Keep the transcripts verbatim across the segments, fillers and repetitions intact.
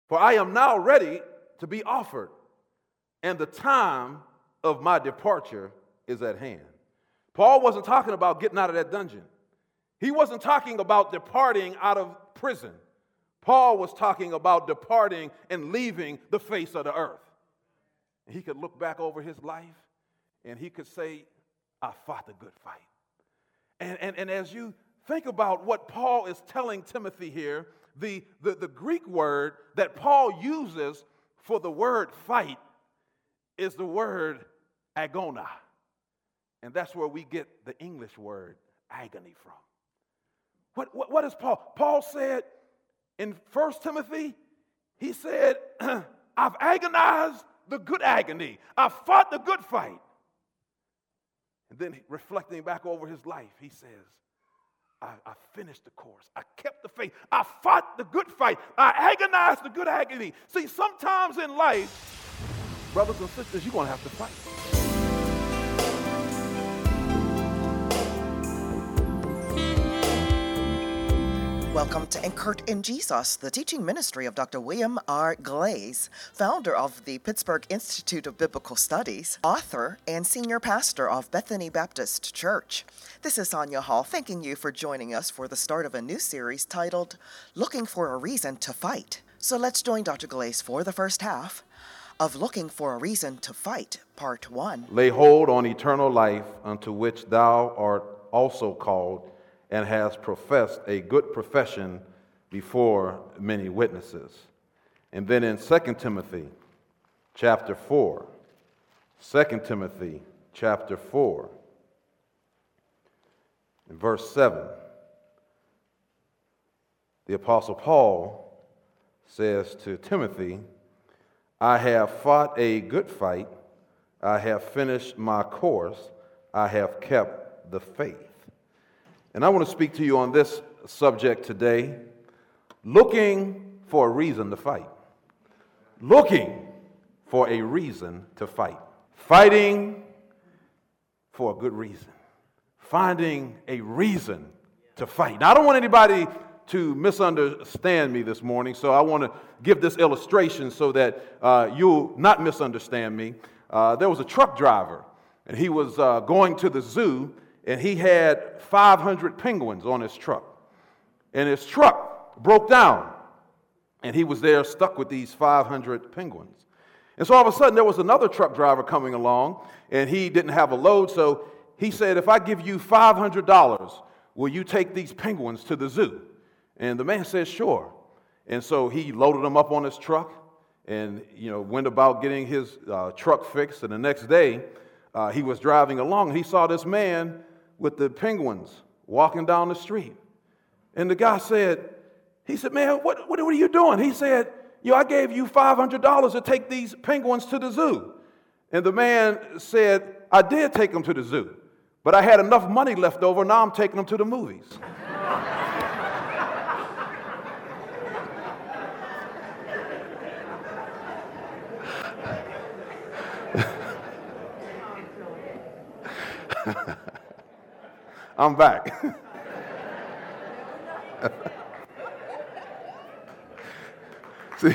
For I am now ready to be offered, and the time of my departure is at hand. Paul wasn't talking about getting out of that dungeon. He wasn't talking about departing out of prison. Paul was talking about departing and leaving the face of the earth. And he could look back over his life and he could say, I fought the good fight. And, and, and as you think about what Paul is telling Timothy here, the, the, the Greek word that Paul uses for the word fight is the word agona. And that's where we get the English word agony from. What, what, what is Paul? Paul said in First Timothy, he said, I've agonized the good agony. I fought the good fight. And then reflecting back over his life, he says, I, I finished the course. I kept the faith. I fought the good fight. I agonized the good agony. See, sometimes in life, brothers and sisters, you're going to have to fight. Welcome to Anchored in Jesus, the teaching ministry of Doctor William R. Glaze, founder of the Pittsburgh Institute of Biblical Studies, author, and senior pastor of Bethany Baptist Church. This is Sonia Hall, thanking you for joining us for the start of a new series titled Looking for a Reason to Fight. So let's join Doctor Glaze for the first half of Looking for a Reason to Fight, Part one. Lay hold on eternal life, unto which thou art also called, and has professed a good profession before many witnesses. And then in Second Timothy chapter four, Second Timothy chapter four, in verse seven, the Apostle Paul says to Timothy, I have fought a good fight, I have finished my course, I have kept the faith. And I want to speak to you on this subject today, looking for a reason to fight. Looking for a reason to fight. Fighting for a good reason. Finding a reason to fight. Now, I don't want anybody to misunderstand me this morning, so I want to give this illustration so that uh, you'll not misunderstand me. Uh, there was a truck driver, and he was uh, going to the zoo, and he had five hundred penguins on his truck. And his truck broke down, and he was there stuck with these five hundred penguins. And so all of a sudden, there was another truck driver coming along, and he didn't have a load, so he said, if I give you five hundred dollars, will you take these penguins to the zoo? And the man said, sure. And so he loaded them up on his truck and, you know, went about getting his uh, truck fixed. And the next day, uh, he was driving along, and he saw this man with the penguins walking down the street. And the guy said, he said, man, what, what, what are you doing? He said, yo, I gave you five hundred dollars to take these penguins to the zoo. And the man said, I did take them to the zoo, but I had enough money left over, now I'm taking them to the movies. I'm back. See,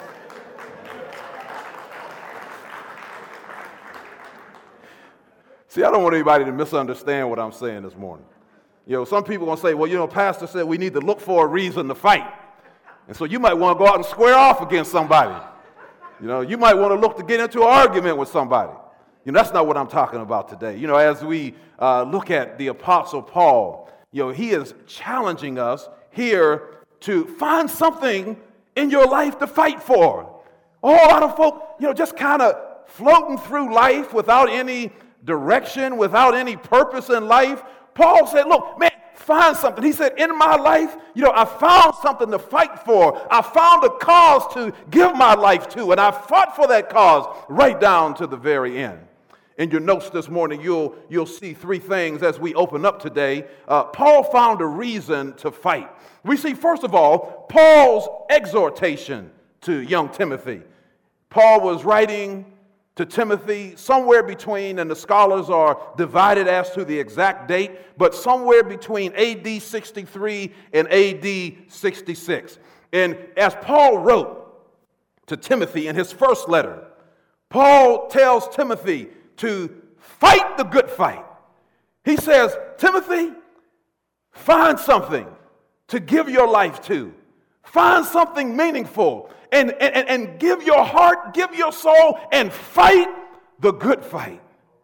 see, I don't want anybody to misunderstand what I'm saying this morning. You know, some people are going to say, well, you know, Pastor said we need to look for a reason to fight. And so you might want to go out and square off against somebody. You know, you might want to look to get into an argument with somebody. You know, that's not what I'm talking about today. You know, as we uh, look at the Apostle Paul, you know, he is challenging us here to find something in your life to fight for. A whole lot of folk, you know, just kind of floating through life without any direction, without any purpose in life. Paul said, look, man, find something. He said, in my life, you know, I found something to fight for. I found a cause to give my life to, and I fought for that cause right down to the very end. In your notes this morning, you'll, you'll see three things as we open up today. Uh, Paul found a reason to fight. We see, first of all, Paul's exhortation to young Timothy. Paul was writing to Timothy somewhere between, and the scholars are divided as to the exact date, but somewhere between A D sixty-three and A D sixty-six. And as Paul wrote, to Timothy in his first letter. Paul tells Timothy to fight the good fight. He says, Timothy, find something to give your life to. Find something meaningful and, and, and give your heart, give your soul, and fight the good fight.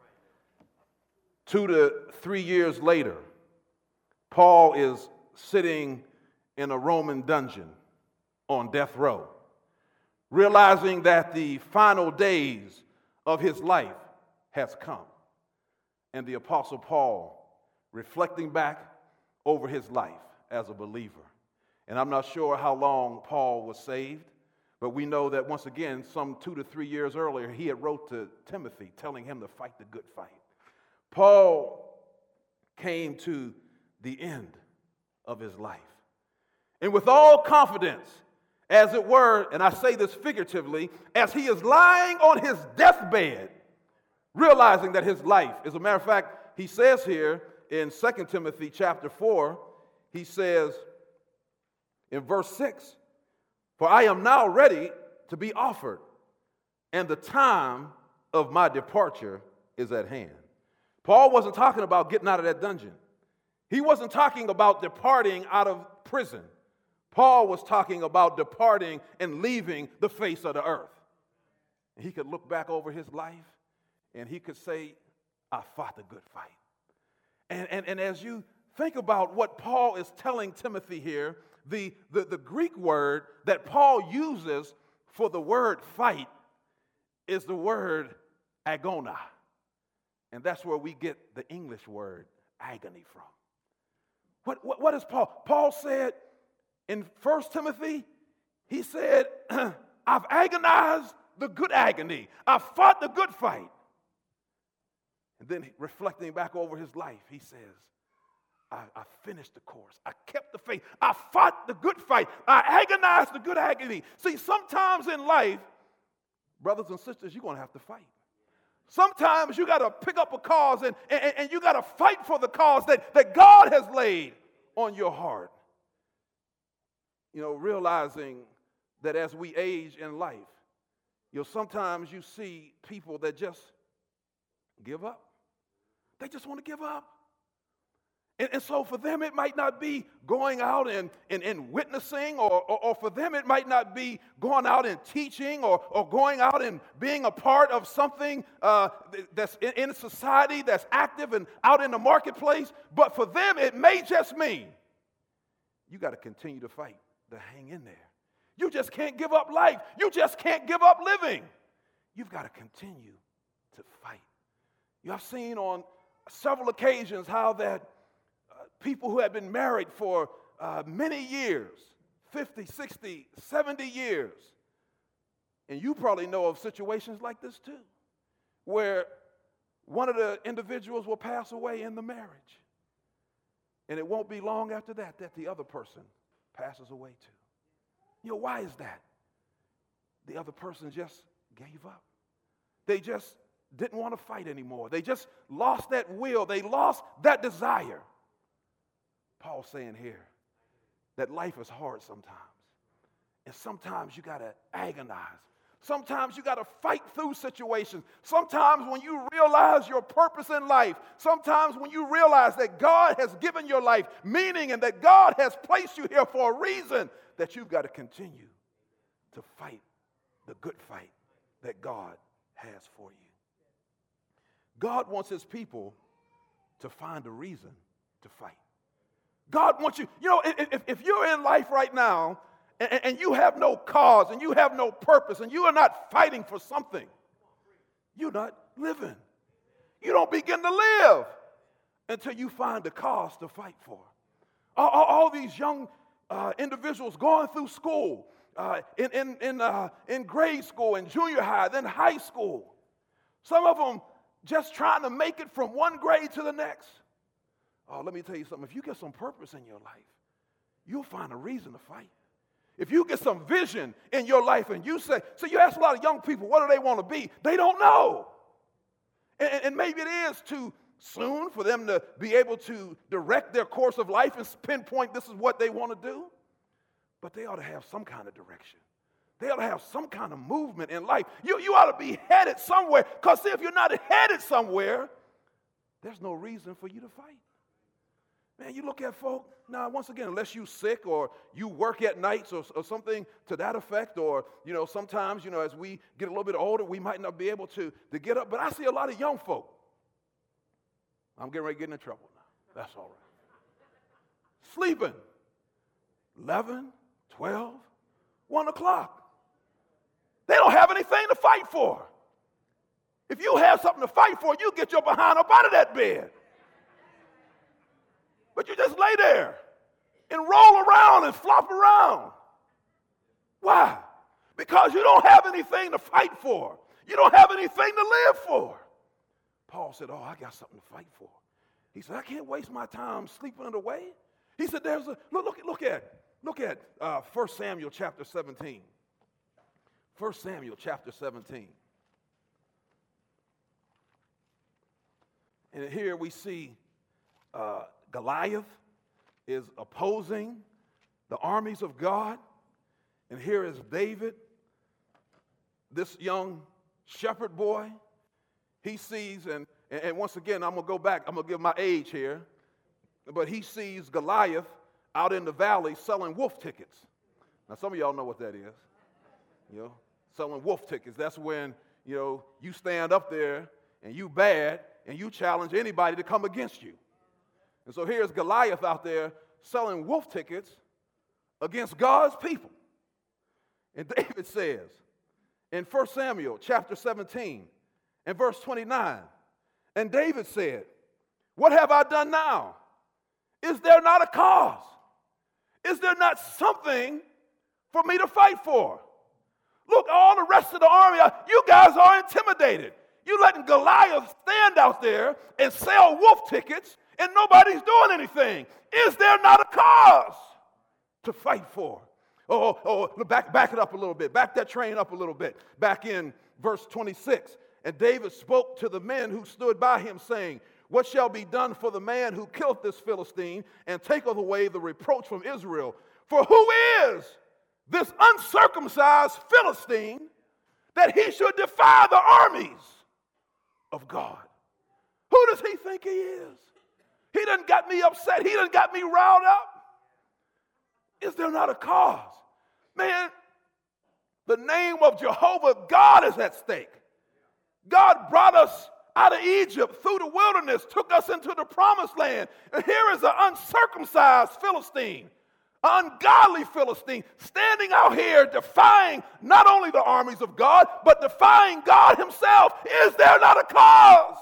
Two to three years later, Paul is sitting in a Roman dungeon on death row, realizing that the final days of his life has come. And the Apostle Paul, reflecting back over his life as a believer. And I'm not sure how long Paul was saved, but we know that once again, some two to three years earlier, he had wrote to Timothy telling him to fight the good fight. Paul came to the end of his life. And with all confidence, as it were, and I say this figuratively, as he is lying on his deathbed, realizing that his life, as a matter of fact, he says here in Second Timothy chapter four, he says in verse six, for I am now ready to be offered, and the time of my departure is at hand. Paul wasn't talking about getting out of that dungeon. He wasn't talking about departing out of prison. Paul was talking about departing and leaving the face of the earth. And he could look back over his life and he could say, I fought the good fight. And, and, and as you think about what Paul is telling Timothy here, the, the, the Greek word that Paul uses for the word fight is the word agona. And that's where we get the English word agony from. What, what, what is Paul? Paul said in First Timothy, he said, I've agonized the good agony. I've fought the good fight. And then reflecting back over his life, he says, I, I finished the course. I kept the faith. I fought the good fight. I agonized the good agony. See, sometimes in life, brothers and sisters, you're going to have to fight. Sometimes you got to pick up a cause and, and, and you got to fight for the cause that, that God has laid on your heart. You know, realizing that as we age in life, you know, sometimes you see people that just give up. They just want to give up. And, and so for them, it might not be going out and, and, and witnessing, or, or, or for them, it might not be going out and teaching, or, or going out and being a part of something uh, that's in, in society, that's active and out in the marketplace. But for them, it may just mean you got to continue to fight, to hang in there. You just can't give up life. You just can't give up living. You've got to continue to fight. You have seen on several occasions how that people who have been married for uh, many years, fifty, sixty, seventy years, and you probably know of situations like this too, where one of the individuals will pass away in the marriage, and it won't be long after that that the other person passes away too. You know, why is that? The other person just gave up. They just didn't want to fight anymore. They just lost that will. They lost that desire. Paul's saying here that life is hard sometimes. And sometimes you got to agonize. Sometimes you got to fight through situations. Sometimes when you realize your purpose in life, sometimes when you realize that God has given your life meaning and that God has placed you here for a reason, that you've got to continue to fight the good fight that God has for you. God wants his people to find a reason to fight. God wants you, you know, if, if you're in life right now and, and you have no cause and you have no purpose and you are not fighting for something, you're not living. You don't begin to live until you find a cause to fight for. All, all, all these young uh, individuals going through school, uh, in, in, in, uh, in grade school, in junior high, then high school. Some of them just trying to make it from one grade to the next. Oh, let me tell you something. If you get some purpose in your life, you'll find a reason to fight. If you get some vision in your life and you say, so you ask a lot of young people, what do they want to be? They don't know. And, and maybe it is too soon for them to be able to direct their course of life and pinpoint this is what they want to do. But they ought to have some kind of direction. They ought to have some kind of movement in life. You, you ought to be headed somewhere. Because if you're not headed somewhere, there's no reason for you to fight. Man, you look at folk, now, once again, unless you're sick or you work at nights or, or something to that effect, or, you know, sometimes, you know, as we get a little bit older, we might not be able to, to get up. But I see a lot of young folk. I'm getting ready to get into trouble now. That's all right. Sleeping. eleven, twelve, one o'clock. They don't have anything to fight for. If you have something to fight for, you get your behind up out of that bed. But you just lay there and roll around and flop around. Why? Because you don't have anything to fight for. You don't have anything to live for. Paul said, oh, I got something to fight for. He said, I can't waste my time sleeping it away. He said, there's a, look, look, look at, look at uh, First Samuel chapter seventeen. First Samuel chapter seventeen. And here we see uh, Goliath is opposing the armies of God. And here is David, this young shepherd boy. He sees, and, and once again, I'm going to go back. I'm going to give my age here. But he sees Goliath out in the valley selling wolf tickets. Now, some of y'all know what that is. You know, selling wolf tickets. That's when, you know, you stand up there and you bad and you challenge anybody to come against you. And so here's Goliath out there selling wolf tickets against God's people. And David says in First Samuel chapter seventeen and verse twenty-nine, and David said, what have I done now? Is there not a cause? Is there not something for me to fight for? Look, all the rest of the army, you guys are intimidated. You letting Goliath stand out there and sell wolf tickets, and nobody's doing anything. Is there not a cause to fight for? Oh, oh, oh, back, back it up a little bit. Back that train up a little bit. Back in verse twenty-six. And David spoke to the men who stood by him, saying, what shall be done for the man who killeth this Philistine and taketh away the reproach from Israel? For who is this uncircumcised Philistine that he should defy the armies of God? Who does he think he is? He done got me upset. He done got me riled up. Is there not a cause? Man, the name of Jehovah God is at stake. God brought us out of Egypt through the wilderness, took us into the promised land. And here is an uncircumcised Philistine, an ungodly Philistine, standing out here defying not only the armies of God, but defying God himself. Is there not a cause?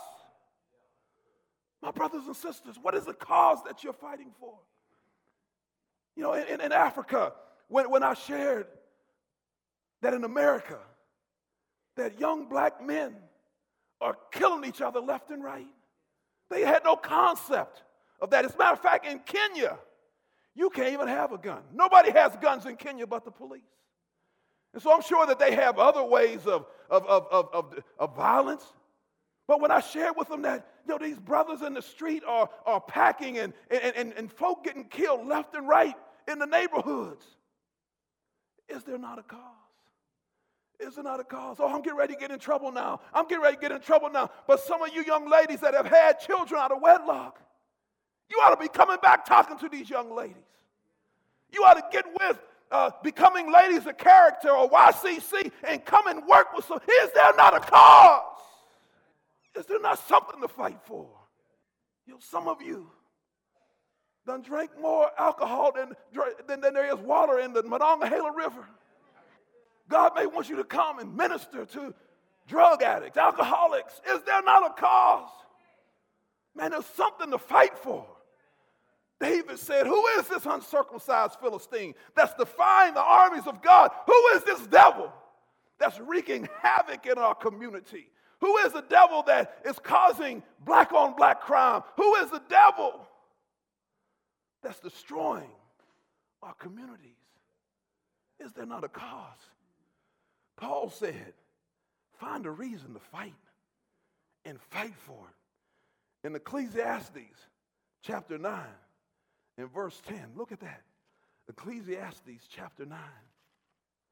My brothers and sisters, what is the cause that you're fighting for? You know, in, in Africa, when, when I shared that in America, that young black men are killing each other left and right. They had no concept of that. As a matter of fact, in Kenya, you can't even have a gun. Nobody has guns in Kenya but the police. And so I'm sure that they have other ways of, of, of, of, of, of violence. But when I shared with them that, you know, these brothers in the street are, are packing and, and, and, and folk getting killed left and right in the neighborhoods, is there not a cause? Is there not a cause? Oh, I'm getting ready to get in trouble now. I'm getting ready to get in trouble now. But some of you young ladies that have had children out of wedlock, you ought to be coming back talking to these young ladies. You ought to get with uh, becoming ladies of character or Y C C and come and work with some. Is there not a cause? Is there not something to fight for? You know, some of you done drank more alcohol than, than, than there is water in the Monongahela River. God may want you to come and minister to drug addicts, alcoholics. Is there not a cause? Man, there's something to fight for. David said, who is this uncircumcised Philistine that's defying the armies of God? Who is this devil that's wreaking havoc in our community? Who is the devil that is causing black on black crime? Who is the devil that's destroying our communities? Is there not a cause? Paul said, find a reason to fight and fight for it. In Ecclesiastes chapter nine and verse ten, look at that. Ecclesiastes chapter nine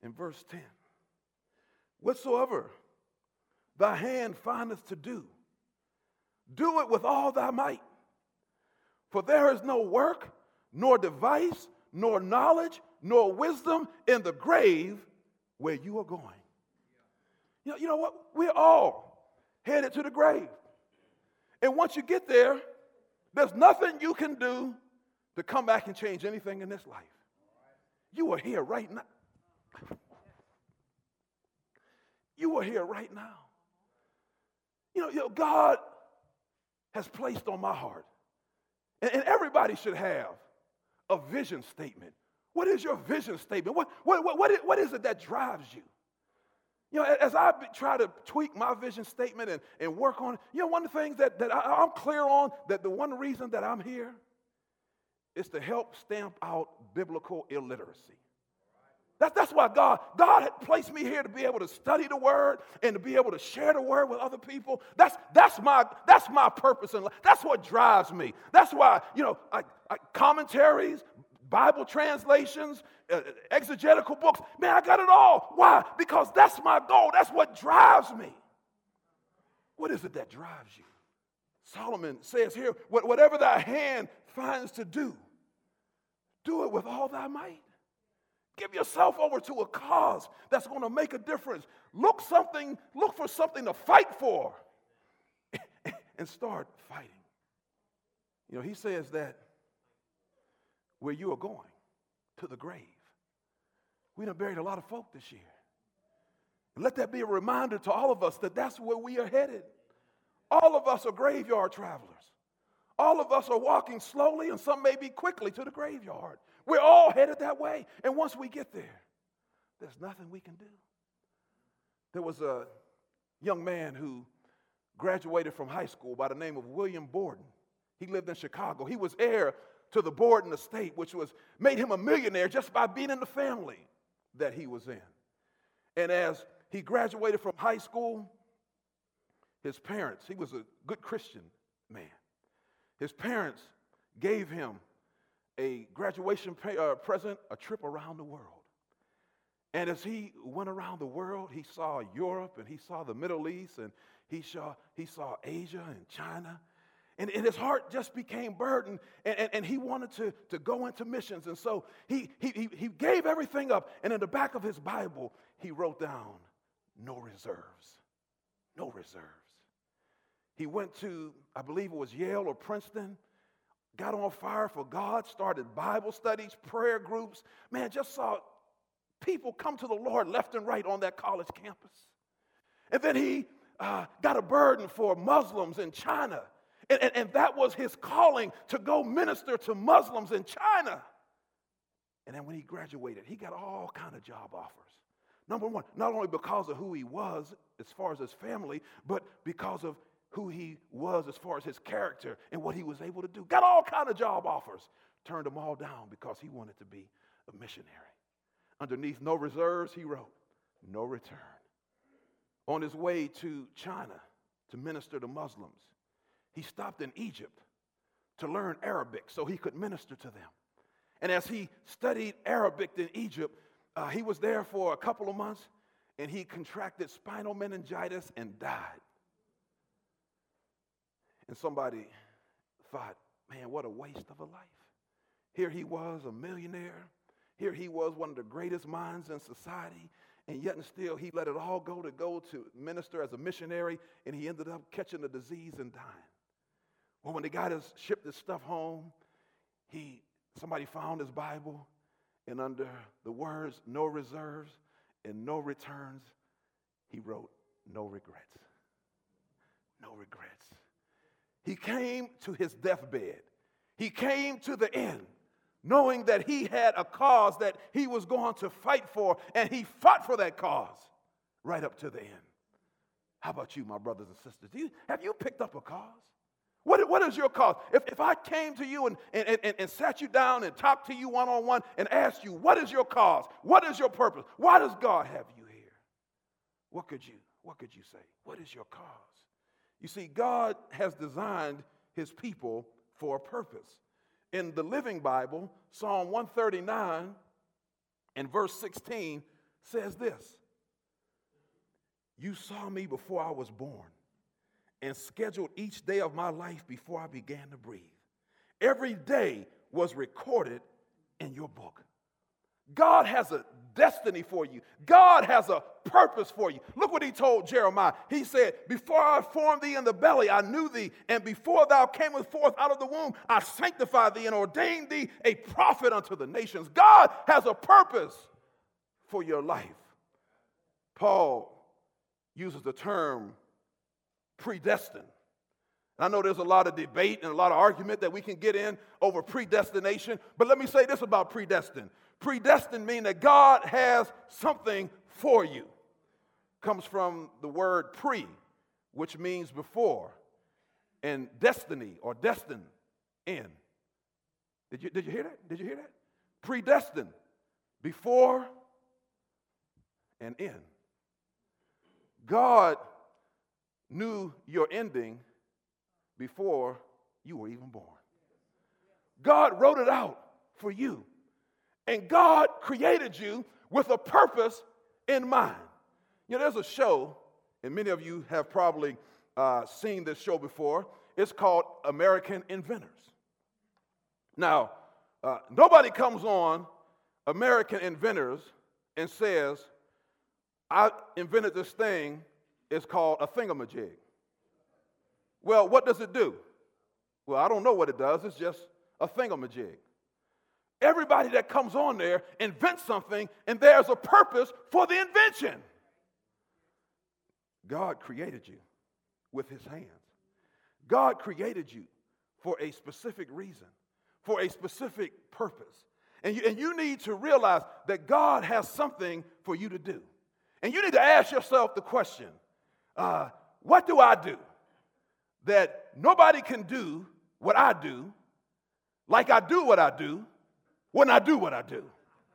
in verse ten. Whatsoever thy hand findeth to do, do it with all thy might. For there is no work, nor device, nor knowledge, nor wisdom in the grave where you are going. You know, you know what? We're all headed to the grave. And once you get there, there's nothing you can do to come back and change anything in this life. You are here right now. You are here right now. You know, you know God has placed on my heart, and, and everybody should have a vision statement. What is your vision statement? What, what, what, what, is, what is it that drives you? You know, as I try to tweak my vision statement and, and work on it, you know, one of the things that, that I, I'm clear on, that the one reason that I'm here is to help stamp out biblical illiteracy. That's, that's why God, God had placed me here to be able to study the word and to be able to share the word with other people. That's, that's, my, that's my purpose in life. That's what drives me. That's why, you know, I, I, commentaries, Bible translations, uh, exegetical books, man, I got it all. Why? Because that's my goal. That's what drives me. What is it that drives you? Solomon says here, whatever thy hand finds to do, do it with all thy might. Give yourself over to a cause that's going to make a difference. Look something, look for something to fight for and start fighting. You know, he says that where you are going, to the grave. We done buried a lot of folk this year. And let that be a reminder to all of us that that's where we are headed. All of us are graveyard travelers. All of us are walking slowly, and some may be quickly, to the graveyard. We're all headed that way. And once we get there, there's nothing we can do. There was a young man who graduated from high school by the name of William Borden. He lived in Chicago. He was heir to the Borden estate, which was made him a millionaire just by being in the family that he was in. And as he graduated from high school, his parents, he was a good Christian man. His parents gave him a graduation pay, uh, present, a trip around the world. And as he went around the world, he saw Europe and he saw the Middle East and he saw, he saw Asia and China. And, and his heart just became burdened, and, and, and he wanted to, to go into missions. And so he, he, he gave everything up. And in the back of his Bible, he wrote down, no reserves, no reserves. He went to, I believe it was Yale or Princeton, got on fire for God, started Bible studies, prayer groups. Man, just saw people come to the Lord left and right on that college campus. And then he uh, got a burden for Muslims in China. And, and, and that was his calling, to go minister to Muslims in China. And then when he graduated, he got all kind of job offers. Number one, not only because of who he was as far as his family, but because of who he was as far as his character and what he was able to do. Got all kind of job offers. Turned them all down because he wanted to be a missionary. Underneath no reserves, he wrote, no return. On his way to China to minister to Muslims, he stopped in Egypt to learn Arabic so he could minister to them. And as he studied Arabic in Egypt, uh, he was there for a couple of months, and he contracted spinal meningitis and died. And somebody thought, man, what a waste of a life. Here he was, a millionaire. Here he was, one of the greatest minds in society. And yet and still, he let it all go to go to minister as a missionary, and he ended up catching a disease and dying. Well, when they got his, shipped his stuff home, he somebody found his Bible, and under the words, no reserves and no returns, he wrote, no regrets. No regrets. He came to his deathbed. He came to the end, knowing that he had a cause that he was going to fight for, and he fought for that cause right up to the end. How about you, my brothers and sisters? Do you, have you picked up a cause? What, what is your cause? If, if I came to you and, and, and, and sat you down and talked to you one-on-one and asked you, what is your cause? What is your purpose? Why does God have you here? What could you, what could you say? What is your cause? You see, God has designed his people for a purpose. In the Living Bible, Psalm one thirty-nine and verse sixteen says this: you saw me before I was born and scheduled each day of my life before I began to breathe. Every day was recorded in your book. God has a destiny for you. God has a purpose for you. Look what he told Jeremiah. He said, before I formed thee in the belly, I knew thee. And before thou camest forth out of the womb, I sanctified thee and ordained thee a prophet unto the nations. God has a purpose for your life. Paul uses the term predestined. I know there's a lot of debate and a lot of argument that we can get in over predestination, but let me say this about predestined. Predestined means that God has something for you. Comes from the word pre, which means before, and destiny or destined in. Did you, did you hear that? Did you hear that? Predestined, before and in. God knew your ending before you were even born. God wrote it out for you. And God created you with a purpose in mind. You know, there's a show, and many of you have probably uh, seen this show before. It's called American Inventors. Now, uh, nobody comes on American Inventors and says, I invented this thing, it's called a thingamajig. Well, what does it do? Well, I don't know what it does, it's just a thingamajig. Everybody that comes on there invents something, and there's a purpose for the invention. God created you with his hands. God created you for a specific reason, for a specific purpose. And you, and you need to realize that God has something for you to do. And you need to ask yourself the question, uh, what do I do that nobody can do what I do, like I do what I do, when I do what I do?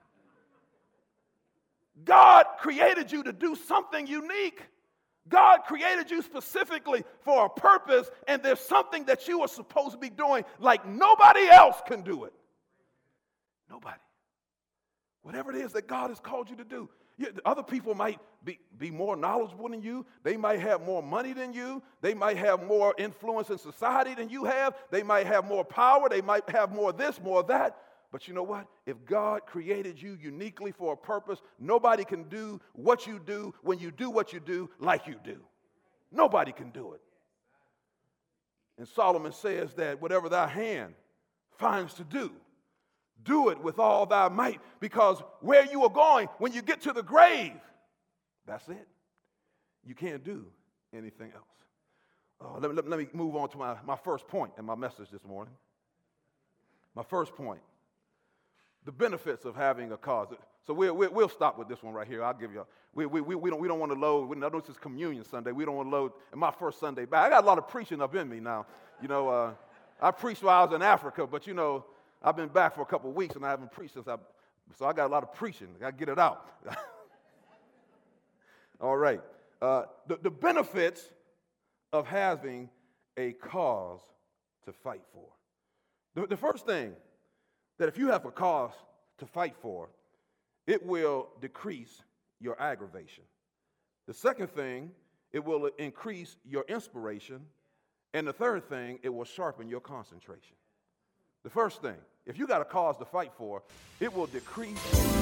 God created you to do something unique. God created you specifically for a purpose, and there's something that you are supposed to be doing like nobody else can do it. Nobody. Whatever it is that God has called you to do. You, other people might be, be more knowledgeable than you. They might have more money than you. They might have more influence in society than you have. They might have more power. They might have more this, more that. But you know what? If God created you uniquely for a purpose, nobody can do what you do when you do what you do like you do. Nobody can do it. And Solomon says that whatever thy hand finds to do, do it with all thy might, because where you are going, when you get to the grave, that's it. You can't do anything else. Oh, let, me, let, let me move on to my, my first point in my message this morning. My first point. The benefits of having a cause. So we'll, we'll, we'll stop with this one right here. I'll give you. A, we, we, we, we don't we don't want to load. We know this is Communion Sunday. We don't want to load. And my first Sunday back, I got a lot of preaching up in me now. You know, uh, I preached while I was in Africa, but you know, I've been back for a couple of weeks and I haven't preached since I. So I got a lot of preaching. I got to get it out. All right. Uh, the, the benefits of having a cause to fight for. The, the first thing, that if you have a cause to fight for, it will decrease your aggravation. The second thing, it will increase your inspiration. And the third thing, it will sharpen your concentration. The first thing, if you got a cause to fight for, it will decrease.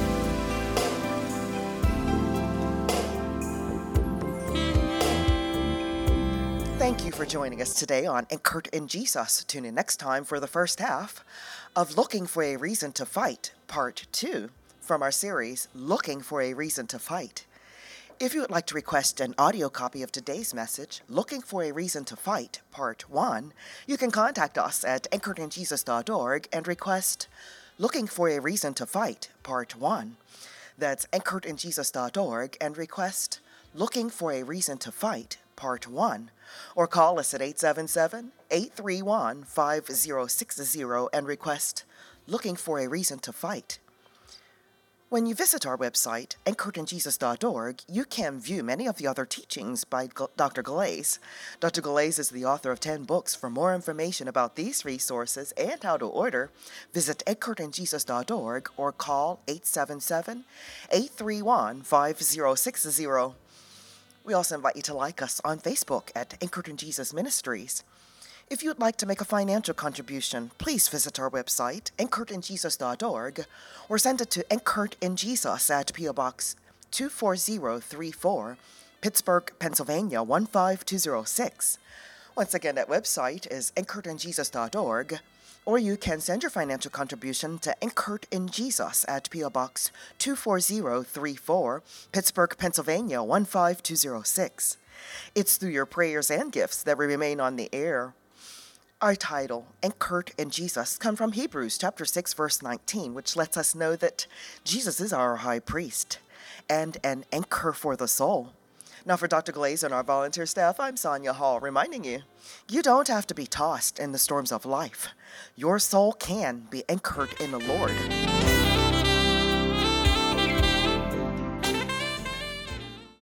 Thank you for joining us today on Anchored in Jesus. Tune in next time for the first half of Looking for a Reason to Fight, Part two, from our series, Looking for a Reason to Fight. If you would like to request an audio copy of today's message, Looking for a Reason to Fight, Part one, you can contact us at anchored in jesus dot org and request Looking for a Reason to Fight, Part one. That's anchored in jesus dot org and request Looking for a Reason to Fight, Part one, or call us at eight seven seven, eight three one, five zero six zero and request Looking for a Reason to Fight. When you visit our website, anchored in jesus dot org, you can view many of the other teachings by Doctor Glaze. Doctor Glaze is the author of ten books. For more information about these resources and how to order, visit anchored in jesus dot org or call eight seven seven, eight three one, five zero six zero. We also invite you to like us on Facebook at Anchored in Jesus Ministries. If you would like to make a financial contribution, please visit our website, anchored in jesus dot org, or send it to Anchored in Jesus at P O Box two four zero three four, Pittsburgh, Pennsylvania one five two zero six. Once again, that website is anchored in jesus dot org, or you can send your financial contribution to Anchored in Jesus at P O Box two four zero three four, Pittsburgh, Pennsylvania one five two zero six. It's through your prayers and gifts that we remain on the air. Our title, Anchored in Jesus, comes from Hebrews chapter six, verse nineteen, which lets us know that Jesus is our high priest and an anchor for the soul. Now for Doctor Glaze and our volunteer staff, I'm Sonia Hall, reminding you, you don't have to be tossed in the storms of life. Your soul can be anchored in the Lord.